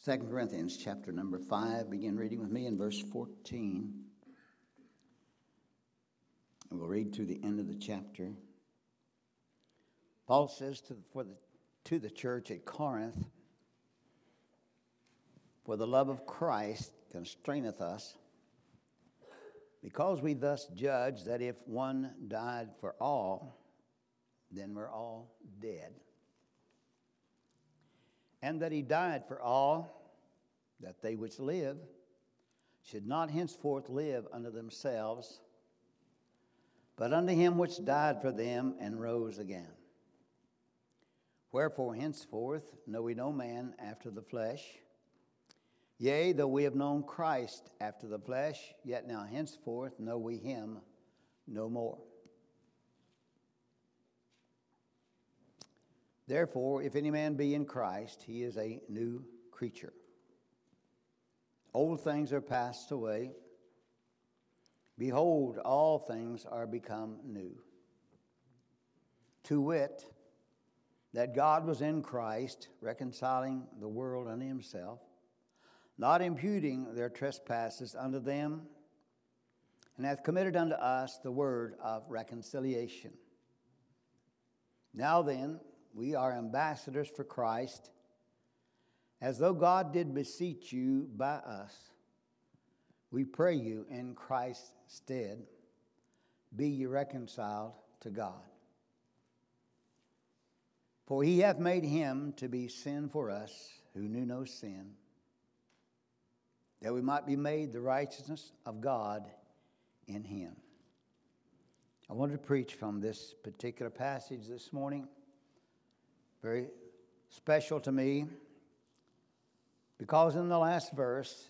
2 Corinthians chapter number 5. Begin reading with me in verse 14. And we'll read to the end of the chapter. Paul says to the church at Corinth, "For the love of Christ constraineth us, because we thus judge that if one died for all, then we're all dead. And that he died for all, that they which live should not henceforth live unto themselves, but unto him which died for them and rose again. Wherefore henceforth know we no man after the flesh. Yea, though we have known Christ after the flesh, yet now henceforth know we him no more. Therefore, if any man be in Christ, he is a new creature. Old things are passed away. Behold, all things are become new. To wit, that God was in Christ, reconciling the world unto himself, not imputing their trespasses unto them, and hath committed unto us the word of reconciliation. Now then, we are ambassadors for Christ, as though God did beseech you by us. We pray you in Christ's stead, be ye reconciled to God. For he hath made him to be sin for us, who knew no sin, that we might be made the righteousness of God in him." I wanted to preach from this particular passage this morning. Very special to me, because in the last verse,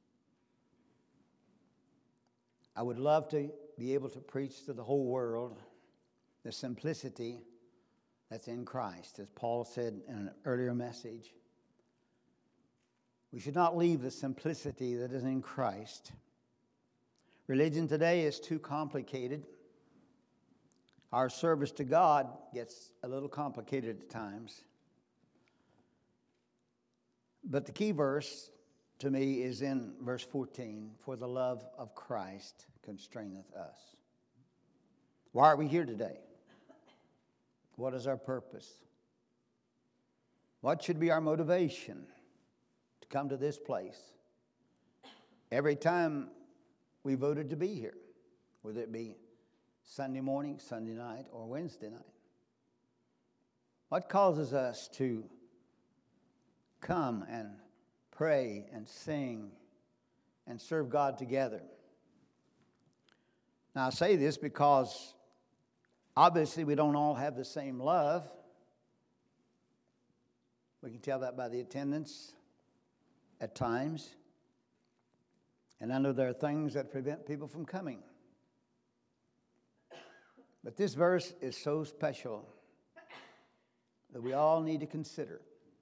I would love to be able to preach to the whole world the simplicity that's in Christ. As Paul said in an earlier message, we should not leave the simplicity that is in Christ. Religion today is too complicated. Our service to God gets a little complicated at times. But the key verse to me is in verse 14. For the love of Christ constraineth us. Why are we here today? What is our purpose? What should be our motivation to come to this place every time we voted to be here, whether it be Sunday morning, Sunday night, or Wednesday night? What causes us to come and pray and sing and serve God together? Now, I say this because obviously we don't all have the same love. We can tell that by the attendance at times. And I know there are things that prevent people from coming. But this verse is so special that we all need to consider.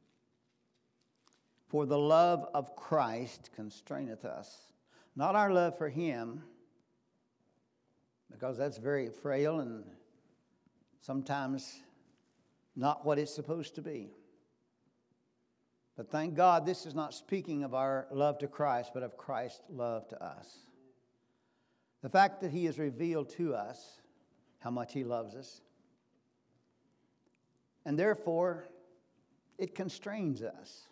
For the love of Christ constraineth us. Not our love for him, because that's very frail and sometimes not what it's supposed to be. But thank God this is not speaking of our love to Christ, but of Christ's love to us. The fact that he has revealed to us how much he loves us. And therefore, it constrains us.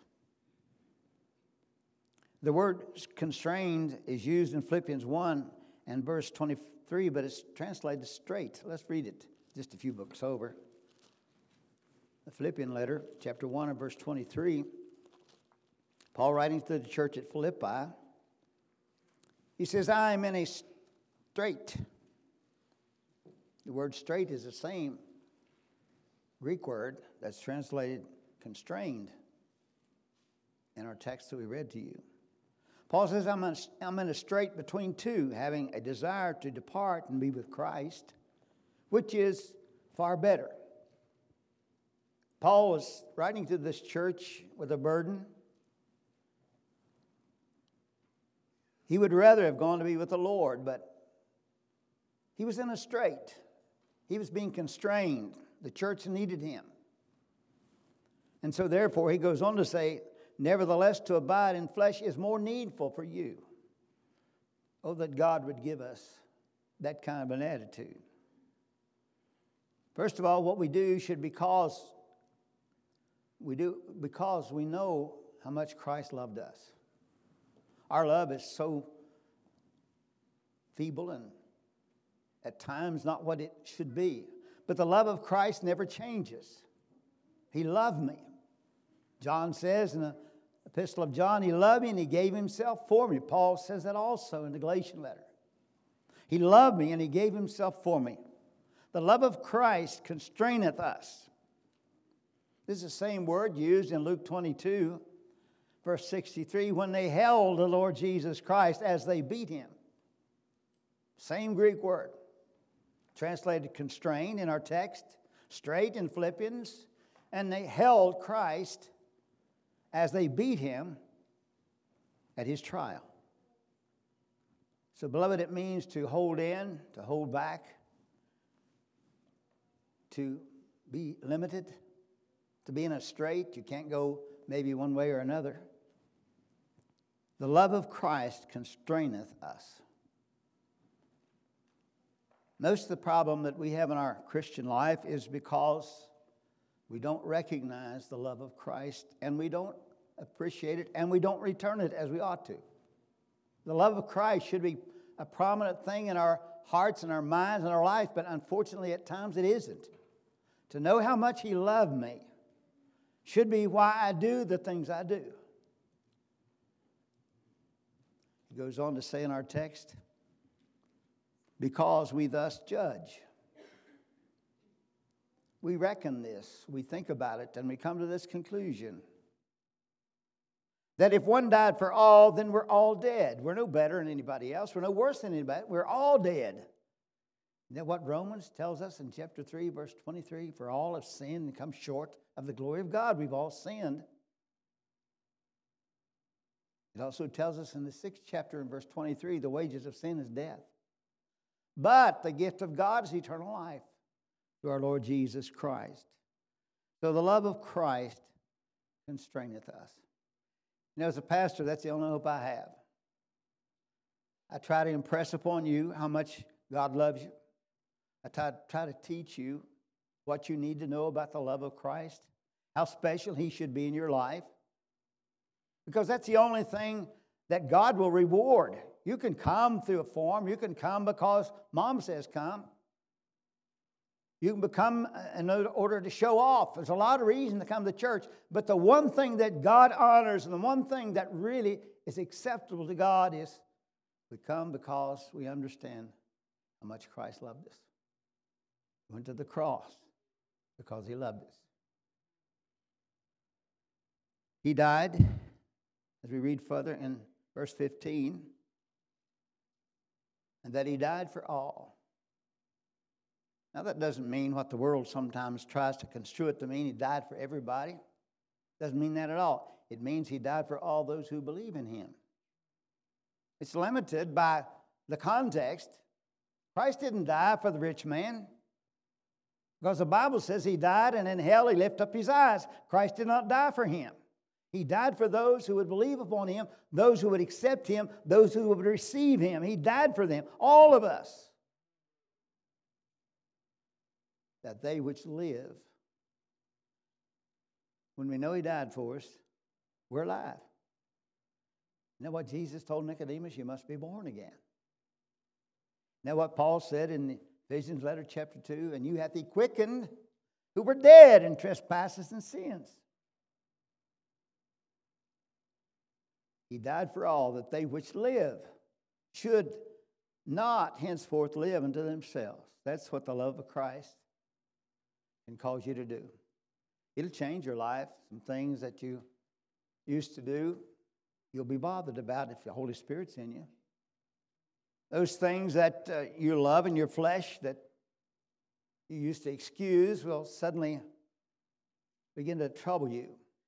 The word constrained is used in Philippians 1 and verse 23, but it's translated straight. Let's read it just a few books over. The Philippian letter, chapter 1 and verse 23. Paul writing to the church at Philippi, he says, "I am in a strait." The word strait is the same Greek word that's translated constrained in our text that we read to you. Paul says, I'm in a strait between two, having a desire to depart and be with Christ, which is far better. Paul was writing to this church with a burden. He would rather have gone to be with the Lord, but he was in a strait. He was being constrained. The church needed him. And so therefore, he goes on to say, Nevertheless, to abide in flesh is more needful for you. Oh, that God would give us that kind of an attitude. First of all, what we do should because we know how much Christ loved us. Our love is so feeble and at times not what it should be. But the love of Christ never changes. He loved me. John says in the Epistle of John, He loved me and He gave Himself for me. Paul says that also in the Galatian letter. He loved me and He gave Himself for me. The love of Christ constraineth us. This is the same word used in Luke 22, verse 63, when they held the Lord Jesus Christ as they beat Him. Same Greek word. Translated constrain in our text, straight in Philippians, and they held Christ as they beat Him at His trial. So, beloved, it means to hold in, to hold back, to be limited, to be in a strait. You can't go maybe one way or another. The love of Christ constraineth us. Most of the problem that we have in our Christian life is because we don't recognize the love of Christ, and we don't appreciate it, and we don't return it as we ought to. The love of Christ should be a prominent thing in our hearts and our minds and our life, but unfortunately at times it isn't. To know how much He loved me should be why I do the things I do. He goes on to say in our text, because we thus judge. We reckon this, we think about it, and we come to this conclusion. That if one died for all, then we're all dead. We're no better than anybody else. We're no worse than anybody. We're all dead. Isn't that what Romans tells us in chapter 3, verse 23? For all have sinned and come short of the glory of God. We've all sinned. It also tells us in the 6th chapter in verse 23, the wages of sin is death. But the gift of God is eternal life through our Lord Jesus Christ. So the love of Christ constraineth us. You know, as a pastor, that's the only hope I have. I try to impress upon you how much God loves you. I try to teach you what you need to know about the love of Christ, how special He should be in your life. Because that's the only thing that God will reward. You can come through a form. You can come because Mom says come. You can come in order to show off. There's a lot of reason to come to church. But the one thing that God honors and the one thing that really is acceptable to God is we come because we understand how much Christ loved us. He went to the cross because He loved us. He died, as we read further in verse 15, and that He died for all. Now, that doesn't mean what the world sometimes tries to construe it to mean. He died for everybody. Doesn't mean that at all. It means He died for all those who believe in Him. It's limited by the context. Christ didn't die for the rich man, because the Bible says He died and in hell He lifted up His eyes. Christ did not die for him. He died for those who would believe upon Him, those who would accept Him, those who would receive Him. He died for them, all of us, that they which live, when we know He died for us, we're alive. You know what Jesus told Nicodemus? You must be born again. You know what Paul said in the Ephesians letter chapter 2? And you hath He quickened who were dead in trespasses and sins. He died for all, that they which live should not henceforth live unto themselves. That's what the love of Christ can cause you to do. It'll change your life. Some things that you used to do, you'll be bothered about if the Holy Spirit's in you. Those things that you love in your flesh that you used to excuse will suddenly begin to trouble you.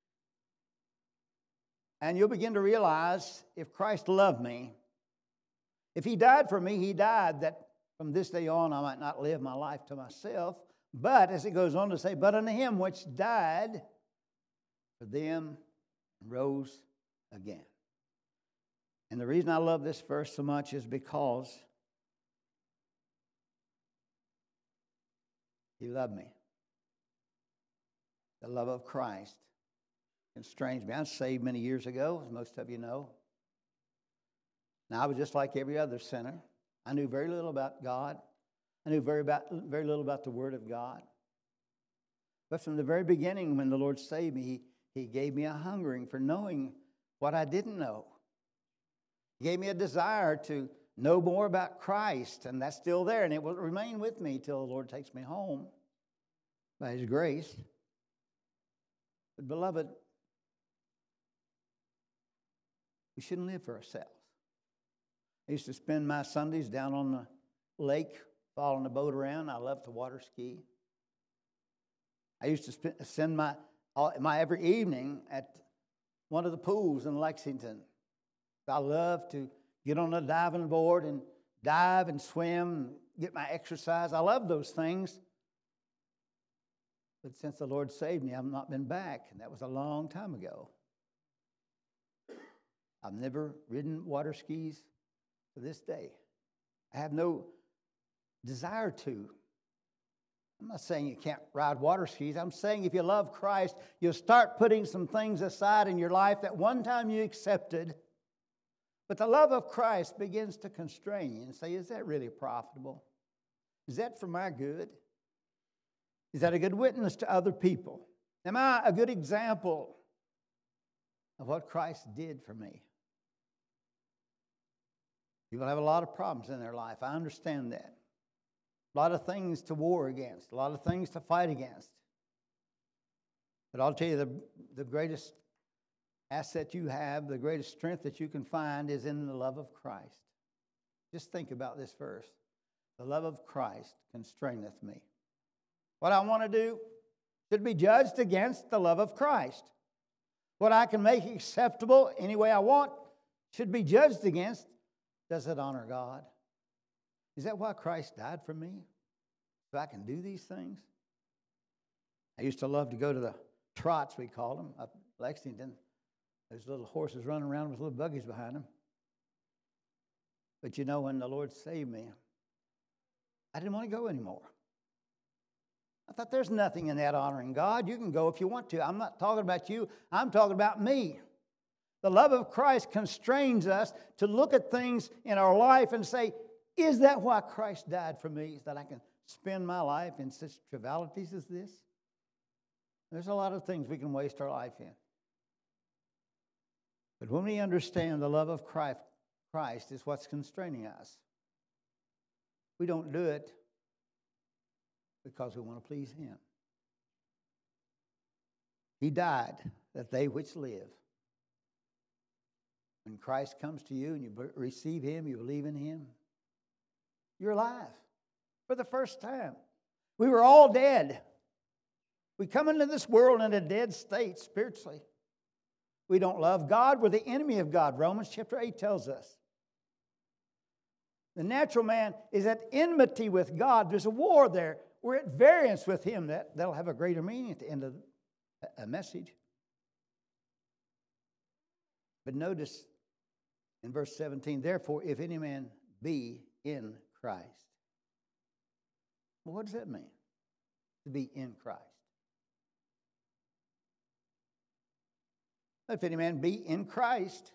And you'll begin to realize, if Christ loved me, if He died for me, He died that from this day on I might not live my life to myself, but, as it goes on to say, but unto Him which died for them and rose again. And the reason I love this verse so much is because He loved me. The love of Christ constrains me. I was saved many years ago, as most of you know. Now, I was just like every other sinner. I knew very little about God. I knew very little about the Word of God. But from the very beginning, when the Lord saved me, He gave me a hungering for knowing what I didn't know. He gave me a desire to know more about Christ, and that's still there, and it will remain with me till the Lord takes me home by His grace. But beloved, we shouldn't live for ourselves. I used to spend my Sundays down on the lake, following the boat around. I love to water ski. I used to spend my every evening at one of the pools in Lexington. I love to get on a diving board and dive and swim and get my exercise. I love those things. But since the Lord saved me, I've not been back, and that was a long time ago. I've never ridden water skis to this day. I have no desire to. I'm not saying you can't ride water skis. I'm saying if you love Christ, you'll start putting some things aside in your life that one time you accepted. But the love of Christ begins to constrain you and say, is that really profitable? Is that for my good? Is that a good witness to other people? Am I a good example of what Christ did for me? People have a lot of problems in their life. I understand that. A lot of things to war against, a lot of things to fight against. But I'll tell you, the greatest asset you have, the greatest strength that you can find is in the love of Christ. Just think about this verse. The love of Christ constraineth me. What I want to do should be judged against the love of Christ. What I can make acceptable any way I want should be judged against. Does it honor God? Is that why Christ died for me? So I can do these things? I used to love to go to the trots, we call them, up Lexington. There's little horses running around with little buggies behind them. But you know, when the Lord saved me, I didn't want to go anymore. I thought there's nothing in that honoring God. You can go if you want to. I'm not talking about you. I'm talking about me. The love of Christ constrains us to look at things in our life and say, is that why Christ died for me, that I can spend my life in such trivialities as this? There's a lot of things we can waste our life in. But when we understand the love of Christ is what's constraining us, we don't do it because we want to please Him. He died that they which live. When Christ comes to you and you receive Him, you believe in Him, you're alive for the first time. We were all dead. We come into this world in a dead state spiritually. We don't love God. We're the enemy of God. Romans chapter 8 tells us. The natural man is at enmity with God. There's a war there. We're at variance with Him. That'll have a greater meaning at the end of a message. But notice in verse 17, therefore, if any man be in Christ. Well, what does that mean? To be in Christ. If any man be in Christ,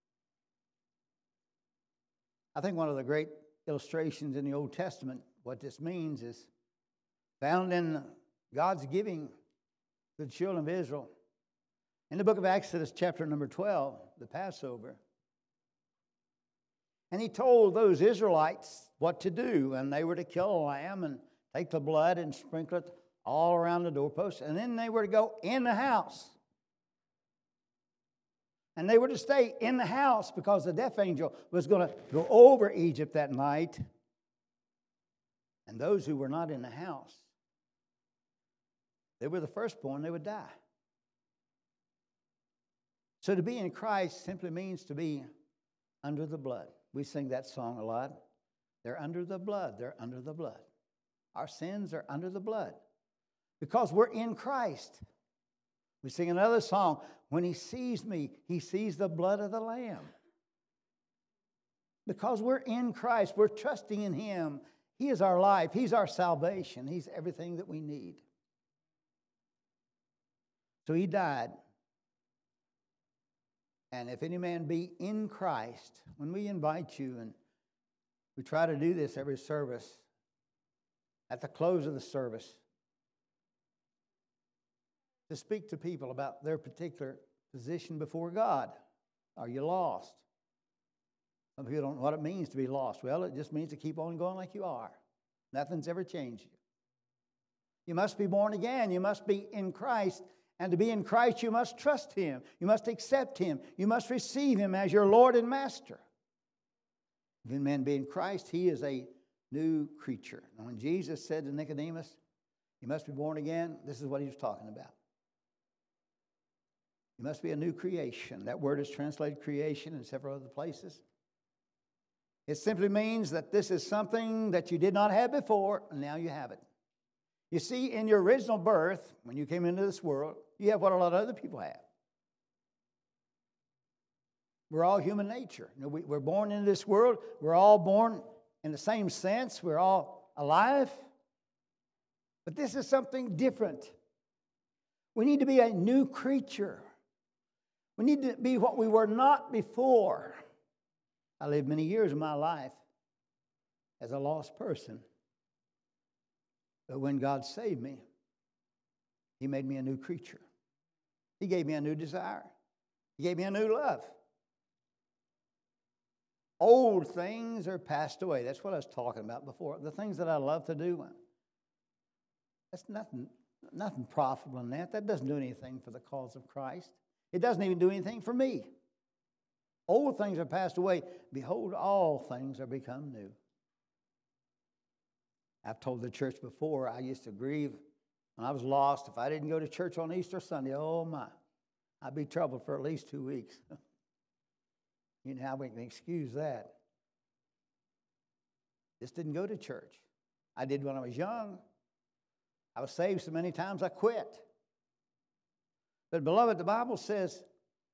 I think one of the great illustrations in the Old Testament, what this means is found in God's giving to the children of Israel. In the book of Exodus, chapter number 12, the Passover. And He told those Israelites what to do, and they were to kill a lamb and take the blood and sprinkle it all around the doorpost, and then they were to go in the house. And they were to stay in the house because the death angel was going to go over Egypt that night. And those who were not in the house, they were the firstborn, they would die. So to be in Christ simply means to be under the blood. We sing that song a lot. They're under the blood. They're under the blood. Our sins are under the blood because we're in Christ. We sing another song. When he sees me, he sees the blood of the Lamb. Because we're in Christ, we're trusting in him. He is our life. He's our salvation. He's everything that we need. So he died. And if any man be in Christ, when we invite you, and we try to do this every service, at the close of the service, to speak to people about their particular position before God. Are you lost? Some people don't know what it means to be lost. Well, it just means to keep on going like you are. Nothing's ever changed you. You must be born again. You must be in Christ. And to be in Christ, you must trust him. You must accept him. You must receive him as your Lord and Master. If any man be in Christ, he is a new creature. And when Jesus said to Nicodemus, you must be born again, this is what he was talking about. You must be a new creation. That word is translated creation in several other places. It simply means that this is something that you did not have before, and now you have it. You see, in your original birth, when you came into this world, you have what a lot of other people have. We're all human nature. You know, we're born into this world. We're all born in the same sense. We're all alive. But this is something different. We need to be a new creature. We need to be what we were not before. I lived many years of my life as a lost person. But when God saved me, he made me a new creature. He gave me a new desire. He gave me a new love. Old things are passed away. That's what I was talking about before. The things that I love to do. That's nothing profitable in that. That doesn't do anything for the cause of Christ. It doesn't even do anything for me. Old things are passed away. Behold, all things are become new. I've told the church before, I used to grieve when I was lost. If I didn't go to church on Easter Sunday, oh my, I'd be troubled for at least 2 weeks. You know how we can excuse that. Just didn't go to church. I did when I was young. I was saved so many times I quit. But beloved, the Bible says,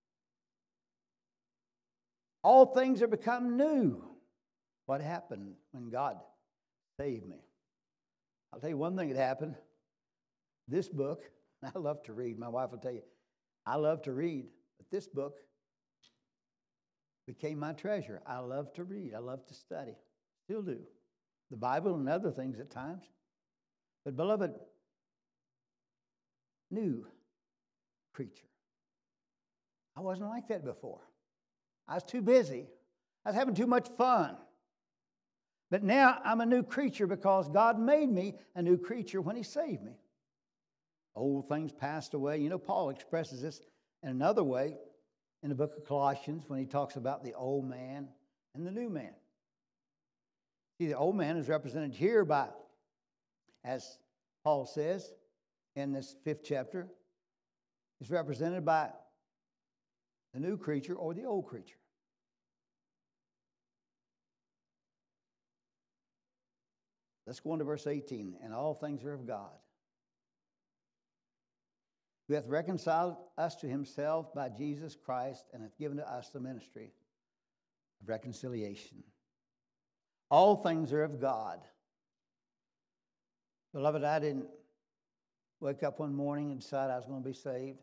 all things are become new. What happened when God saved me? I'll tell you one thing that happened. This book, I love to read. My wife will tell you, I love to read. But this book became my treasure. I love to read. I love to study. Still do. The Bible and other things at times. But beloved, new creature. I wasn't like that before. I was too busy. I was having too much fun. But now I'm a new creature because God made me a new creature when he saved me. Old things passed away. You know, Paul expresses this in another way in the book of Colossians when he talks about the old man and the new man. See, the old man is represented here by, as Paul says in this 5th chapter, is represented by the new creature or the old creature. Let's go on to verse 18. And all things are of God, who hath reconciled us to himself by Jesus Christ, and hath given to us the ministry of reconciliation. All things are of God. Beloved, I didn't wake up one morning and decide I was going to be saved.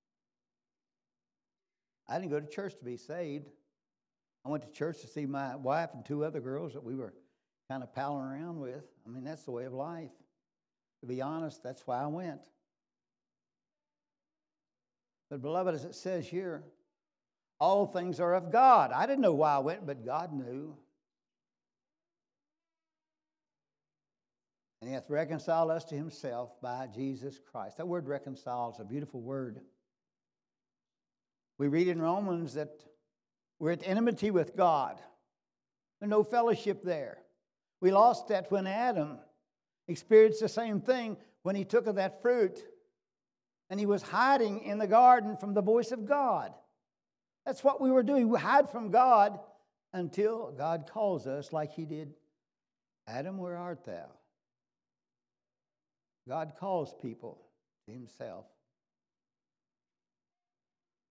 I didn't go to church to be saved. I went to church to see my wife and 2 other girls that we were kind of palling around with. I mean, that's the way of life. To be honest, that's why I went. But beloved, as it says here, all things are of God. I didn't know why I went, but God knew. And he hath reconciled us to himself by Jesus Christ. That word reconcile is a beautiful word. We read in Romans that we're at enmity with God. There's no fellowship there. We lost that when Adam experienced the same thing when he took of that fruit and he was hiding in the garden from the voice of God. That's what we were doing. We hide from God until God calls us like he did. Adam, where art thou? God calls people to himself.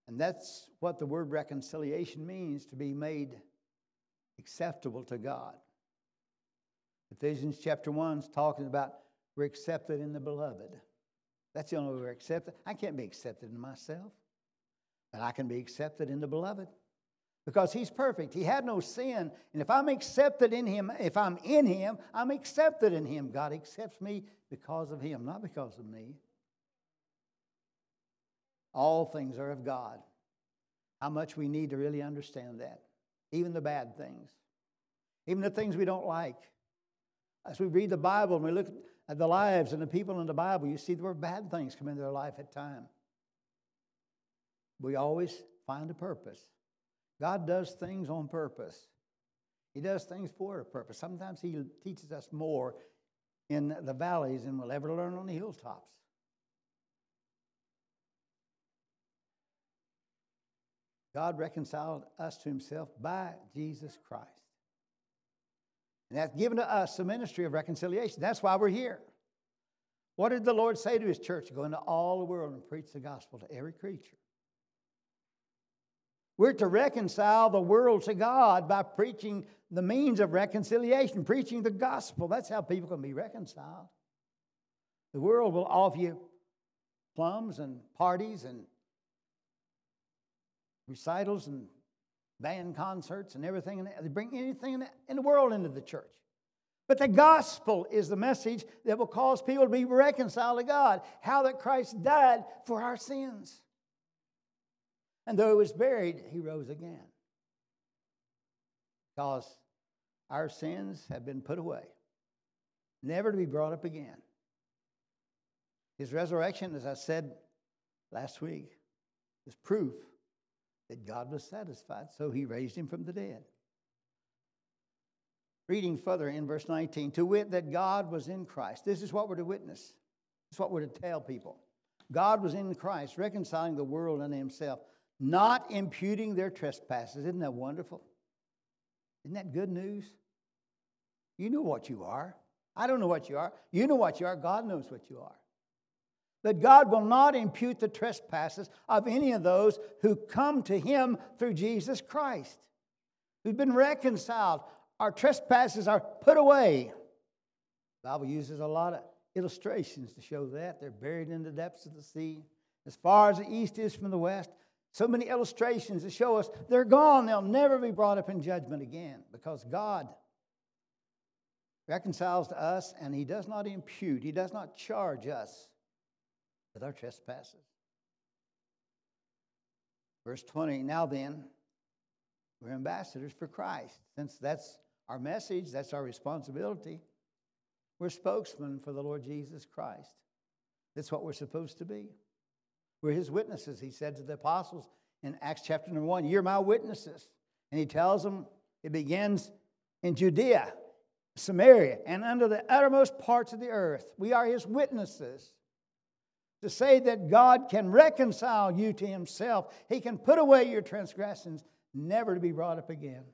And that's what the word reconciliation means, to be made acceptable to God. Ephesians chapter 1 is talking about we're accepted in the beloved. That's the only way we're accepted. I can't be accepted in myself, but I can be accepted in the beloved because he's perfect. He had no sin. And if I'm accepted in him, if I'm in him, I'm accepted in him. God accepts me because of him, not because of me. All things are of God. How much we need to really understand that. Even the bad things. Even the things we don't like. As we read the Bible and we look at the lives and the people in the Bible, you see there were bad things come into their life at times. We always find a purpose. God does things on purpose. He does things for a purpose. Sometimes he teaches us more in the valleys than we'll ever learn on the hilltops. God reconciled us to himself by Jesus Christ. And that's given to us the ministry of reconciliation. That's why we're here. What did the Lord say to his church? Go into all the world and preach the gospel to every creature. We're to reconcile the world to God by preaching the means of reconciliation, preaching the gospel. That's how people can be reconciled. The world will offer you plums and parties and recitals and band concerts and everything. And they bring anything in the world into the church. But the gospel is the message that will cause people to be reconciled to God. How that Christ died for our sins. And though he was buried, he rose again. Because our sins have been put away, never to be brought up again. His resurrection, as I said last week, is proof that God was satisfied, so he raised him from the dead. Reading further in verse 19, to wit that God was in Christ. This is what we're to witness. This is what we're to tell people. God was in Christ, reconciling the world unto himself, not imputing their trespasses. Isn't that wonderful? Isn't that good news? You know what you are. I don't know what you are. You know what you are. God knows what you are. That God will not impute the trespasses of any of those who come to him through Jesus Christ, who've been reconciled. Our trespasses are put away. The Bible uses a lot of illustrations to show that. They're buried in the depths of the sea. As far as the east is from the west, so many illustrations to show us they're gone. They'll never be brought up in judgment again because God reconciles to us and he does not impute. He does not charge us with our trespasses. Verse 20, now then, we're ambassadors for Christ. Since that's our message, that's our responsibility, we're spokesmen for the Lord Jesus Christ. That's what we're supposed to be. We're his witnesses. He said to the apostles in Acts chapter 1, you're my witnesses. And he tells them it begins in Judea, Samaria, and under the uttermost parts of the earth. We are his witnesses. To say that God can reconcile you to himself. He can put away your transgressions, never to be brought up again.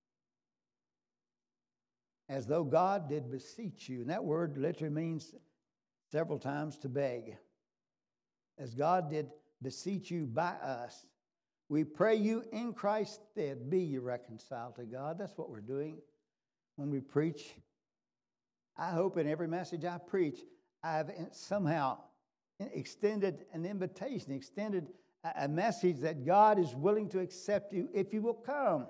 As though God did beseech you. And that word literally means several times to beg. As God did beseech you by us, we pray you in Christ's stead, be you reconciled to God. That's what we're doing when we preach. I hope in every message I preach, I've somehow extended an invitation, extended a message that God is willing to accept you if you will come.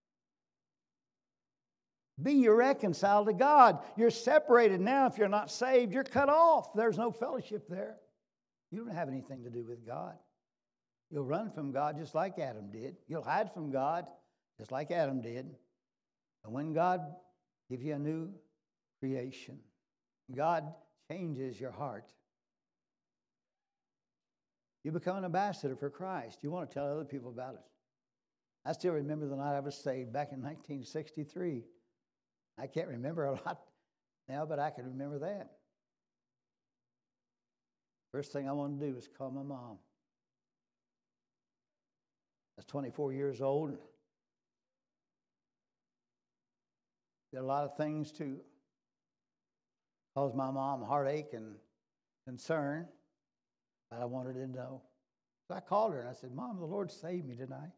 Be you reconciled to God. You're separated now if you're not saved. You're cut off. There's no fellowship there. You don't have anything to do with God. You'll run from God just like Adam did. You'll hide from God just like Adam did. And when God gives you a new creation, God changes your heart. You become an ambassador for Christ. You want to tell other people about it. I still remember the night I was saved back in 1963. I can't remember a lot now, but I can remember that. First thing I wanted to do was call my mom. I was 24 years old. Did a lot of things to cause my mom heartache and concern. But I wanted to know. So I called her and I said, Mom, the Lord saved me tonight.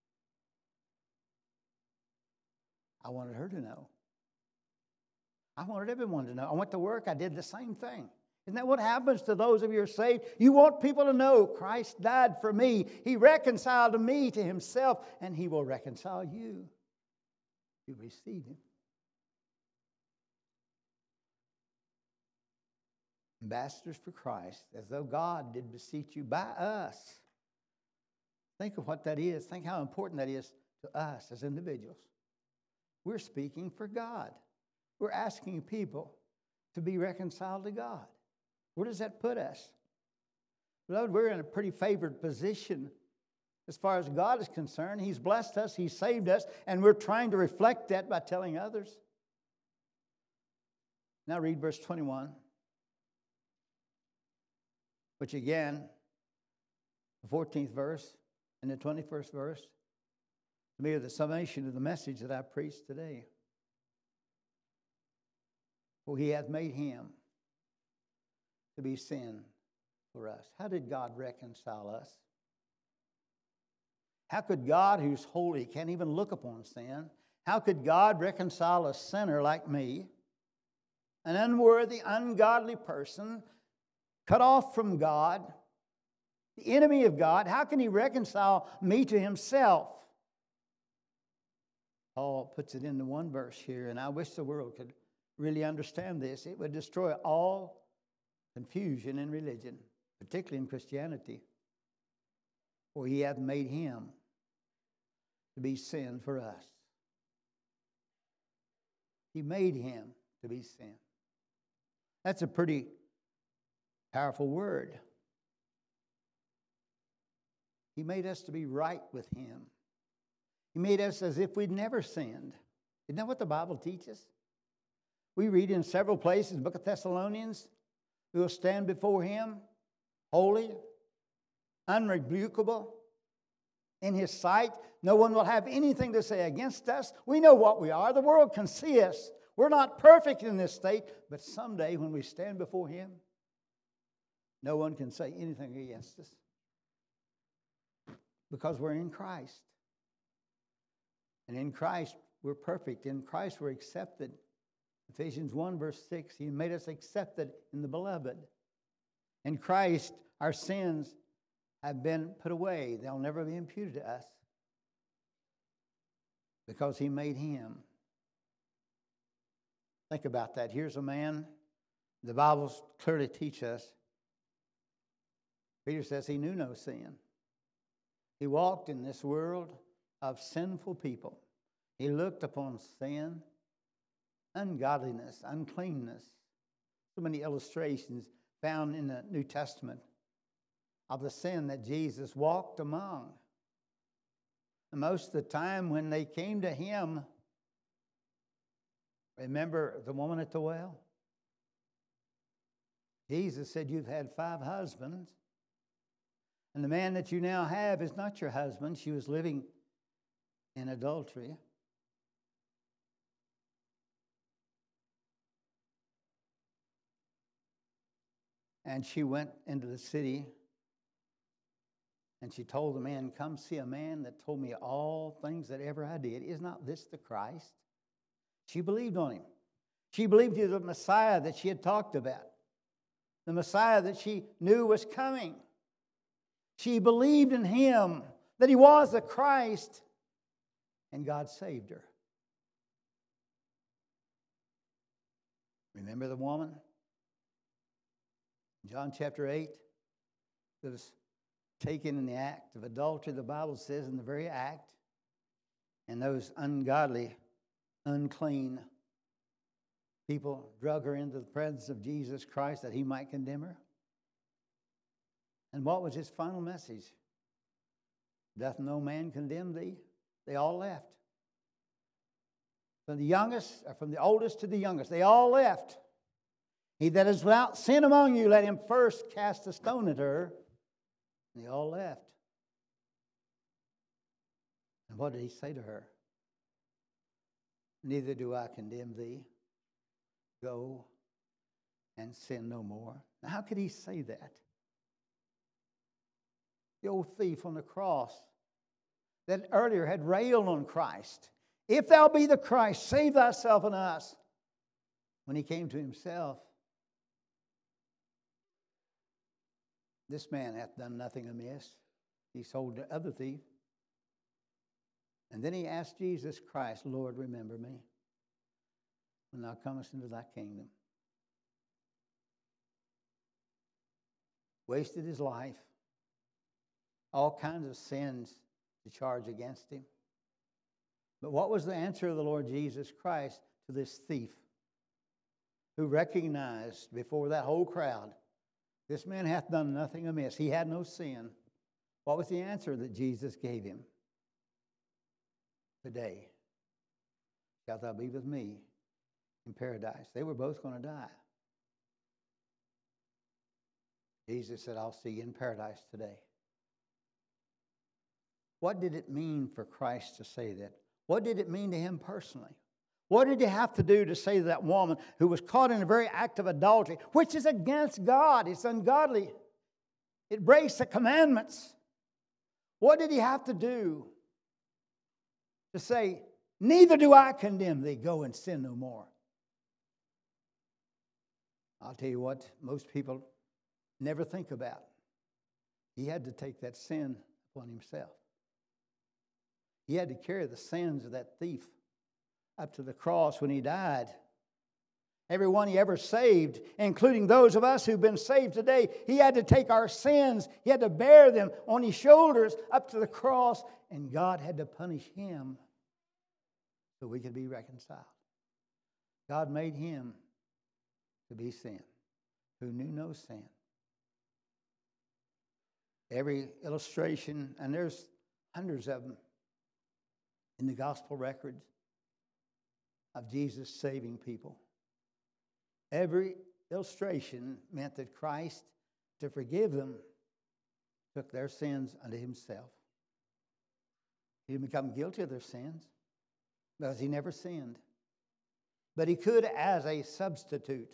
I wanted her to know. I wanted everyone to know. I went to work, I did the same thing. Isn't that what happens to those of you who are saved? You want people to know Christ died for me. He reconciled me to himself, and he will reconcile you. You receive him. Ambassadors for Christ, as though God did beseech you by us. Think of what that is. Think how important that is to us as individuals. We're speaking for God. We're asking people to be reconciled to God. Where does that put us? Beloved, we're in a pretty favored position as far as God is concerned. He's blessed us, He's saved us, and we're trying to reflect that by telling others. Now read verse 21, which again, the 14th verse and the 21st verse, to me are the summation of the message that I preached today. For he hath made him to be sin for us. How did God reconcile us? How could God, who's holy, can't even look upon sin, how could God reconcile a sinner like me, an unworthy, ungodly person, cut off from God, the enemy of God? How can he reconcile me to himself? Paul puts it into one verse here, and I wish the world could really understand this. It would destroy all confusion in religion, particularly in Christianity. For he hath made him to be sin for us. He made him to be sin. That's a pretty powerful word. He made us to be right with him. He made us as if we'd never sinned. Isn't that what the Bible teaches? We read in several places, the book of Thessalonians, we will stand before him holy, unrebukable, in his sight. No one will have anything to say against us. We know what we are. The world can see us. We're not perfect in this state, but someday when we stand before him, no one can say anything against us because we're in Christ. And in Christ, we're perfect. In Christ, we're accepted. Ephesians 1, verse 6, he made us accepted in the beloved. In Christ, our sins have been put away. They'll never be imputed to us because he made him. Think about that. Here's a man, the Bible clearly teaches us. Peter says he knew no sin. He walked in this world of sinful people. He looked upon sin, ungodliness, uncleanness. So many illustrations found in the New Testament of the sin that Jesus walked among. And most of the time when they came to him, remember the woman at the well? Jesus said, you've had 5 husbands, and the man that you now have is not your husband. She was living in adultery. And she went into the city and she told the man, come see a man that told me all things that ever I did. Is not this the Christ? She believed on him. She believed he was the Messiah that she had talked about, the Messiah that she knew was coming. She believed in him, that he was the Christ, and God saved her. Remember the woman? John chapter 8, that was taken in the act of adultery, the Bible says, in the very act, and those ungodly, unclean people drug her into the presence of Jesus Christ that he might condemn her. And what was his final message? Doth no man condemn thee? They all left. From the youngest, or from the oldest to the youngest, they all left. He that is without sin among you, let him first cast a stone at her. And they all left. And what did he say to her? Neither do I condemn thee. Go and sin no more. Now, how could he say that? the old thief on the cross that earlier had railed on Christ. If thou be the Christ, save thyself and us. When he came to himself, this man hath done nothing amiss. He sold the other thief. And then he asked Jesus Christ, Lord, remember me when thou comest into thy kingdom. Wasted his life. All kinds of sins to charge against him. But what was the answer of the Lord Jesus Christ to this thief who recognized before that whole crowd, this man hath done nothing amiss. He had no sin. What was the answer that Jesus gave him? Today shalt thou be with me in paradise. They were both going to die. Jesus said, I'll see you in paradise today. What did it mean for Christ to say that? What did it mean to him personally? What did he have to do to say to that woman who was caught in a very act of adultery, which is against God? It's ungodly. It breaks the commandments. What did he have to do to say, neither do I condemn thee, go and sin no more? I'll tell you what most people never think about. He had to take that sin upon himself. He had to carry the sins of that thief up to the cross when he died. Everyone he ever saved, including those of us who've been saved today, he had to take our sins. He had to bear them on his shoulders up to the cross, and God had to punish him so we could be reconciled. God made him to be sin, who knew no sin. Every illustration, and there's hundreds of them in the gospel records of Jesus saving people. Every illustration meant that Christ, to forgive them, took their sins unto himself. He didn't become guilty of their sins because he never sinned. But he could as a substitute.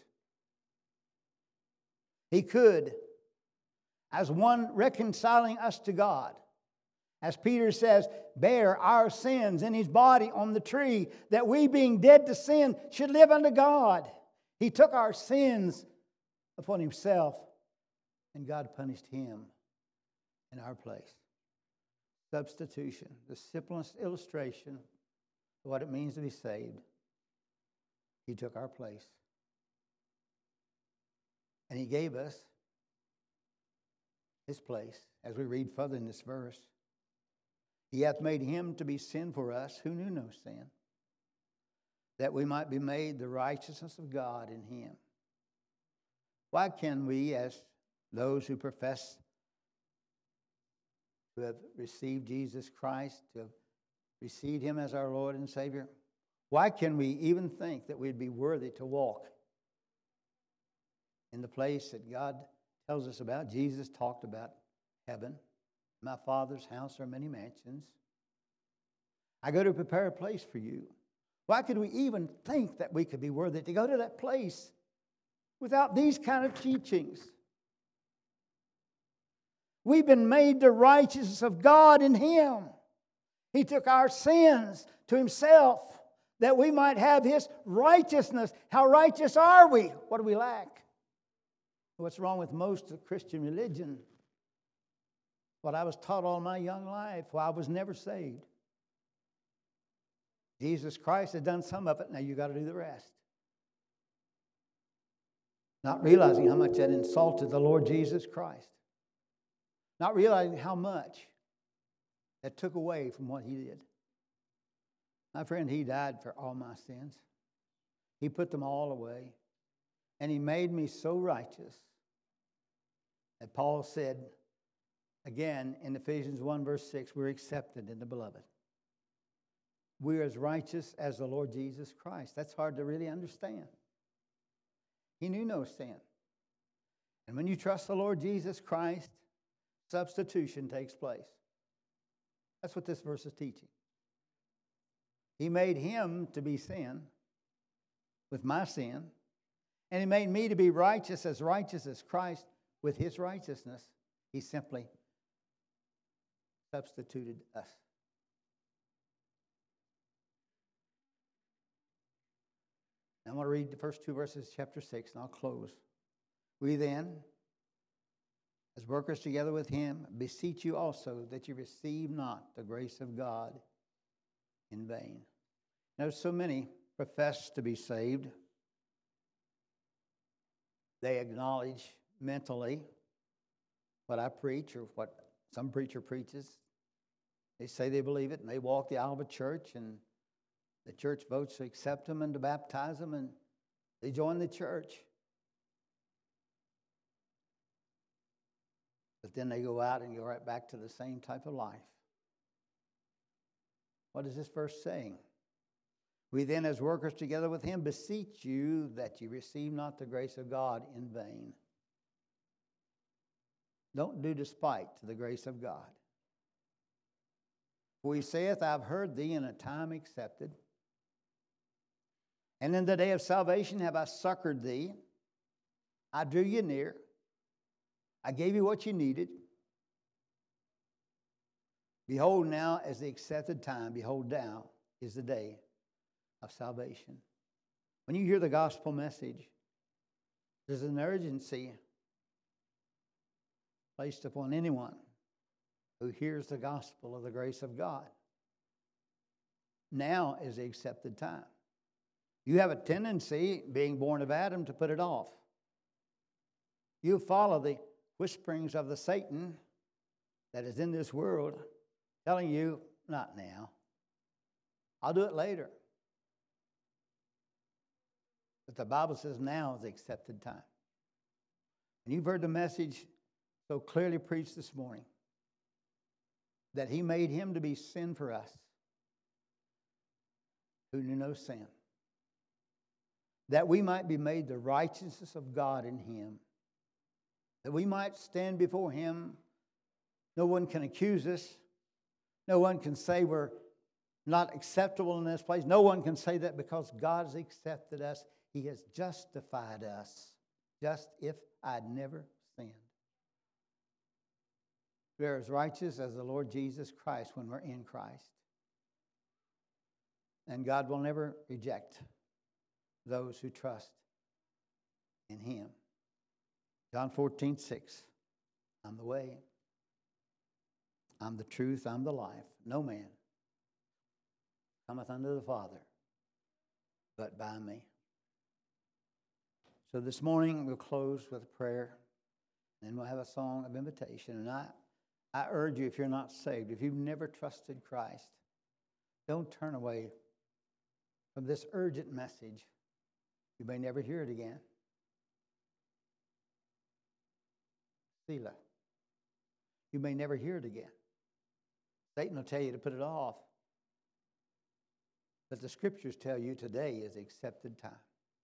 He could as one reconciling us to God. As Peter says, bear our sins in his body on the tree, that we, being dead to sin, should live unto God. He took our sins upon himself, and God punished him in our place. Substitution, the simplest illustration of what it means to be saved. He took our place. And he gave us his place, as we read further in this verse. He hath made him to be sin for us who knew no sin, that we might be made the righteousness of God in him. Why can we, as those who profess to have received Jesus Christ, to have received him as our Lord and Savior, why can we even think that we'd be worthy to walk in the place that God tells us about? Jesus talked about heaven. My Father's house are many mansions. I go to prepare a place for you. Why could we even think that we could be worthy to go to that place without these kind of teachings? We've been made the righteousness of God in him. He took our sins to himself that we might have his righteousness. How righteous are we? What do we lack? What's wrong with most of Christian religion? What I was taught all my young life, I was never saved. Jesus Christ has done some of it, now you got to do the rest. Not realizing how much that insulted the Lord Jesus Christ. Not realizing how much that took away from what he did. My friend, he died for all my sins. He put them all away. And he made me so righteous that Paul said, again, in Ephesians 1, verse 6, we're accepted in the beloved. We're as righteous as the Lord Jesus Christ. That's hard to really understand. He knew no sin. And when you trust the Lord Jesus Christ, substitution takes place. That's what this verse is teaching. He made him to be sin with my sin, and he made me to be righteous as Christ with his righteousness. He simply substituted us. Now I'm going to read the first 2 verses of chapter 6, and I'll close. We then, as workers together with him, beseech you also that you receive not the grace of God in vain. Now, so many profess to be saved. They acknowledge mentally what I preach or what some preacher preaches. They say they believe it, and they walk the aisle of a church, and the church votes to accept them and to baptize them, and they join the church. But then they go out and go right back to the same type of life. What is this verse saying? We then, as workers together with him, beseech you that you receive not the grace of God in vain. Don't do despite to the grace of God. For he saith, I have heard thee in a time accepted, and in the day of salvation have I succored thee. I drew you near. I gave you what you needed. Behold, now is the accepted time. Behold, now is the day of salvation. When you hear the gospel message, there's an urgency placed upon anyone who hears the gospel of the grace of God. Now is the accepted time. You have a tendency, being born of Adam, to put it off. You follow the whisperings of the Satan that is in this world, telling you, not now. I'll do it later. But the Bible says now is the accepted time. And you've heard the message so clearly preached this morning that he made him to be sin for us who knew no sin, that we might be made the righteousness of God in him, that we might stand before him. No one can accuse us. No one can say we're not acceptable in this place. No one can say that because God has accepted us. He has justified us, just if I'd never sinned. We're as righteous as the Lord Jesus Christ when we're in Christ. And God will never reject those who trust in him. John 14:6. I'm the way. I'm the truth. I'm the life. No man cometh unto the Father but by me. So this morning we'll close with a prayer, and then we'll have a song of invitation. And I urge you, if you're not saved, if you've never trusted Christ, don't turn away from this urgent message. You may never hear it again. Selah. You may never hear it again. Satan will tell you to put it off. But the scriptures tell you today is the accepted time.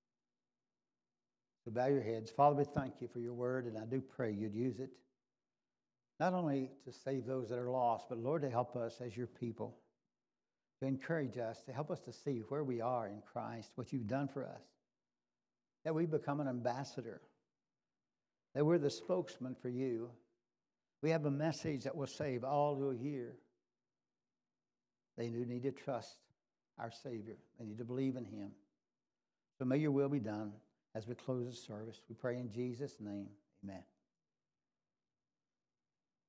So bow your heads. Father, we thank you for your word, and I do pray you'd use it not only to save those that are lost, but Lord, to help us as your people, to encourage us, to help us to see where we are in Christ, what you've done for us, that we become an ambassador, that we're the spokesman for you. We have a message that will save all who hear. They do need to trust our Savior. They need to believe in him. So may your will be done as we close the service. We pray in Jesus' name. Amen.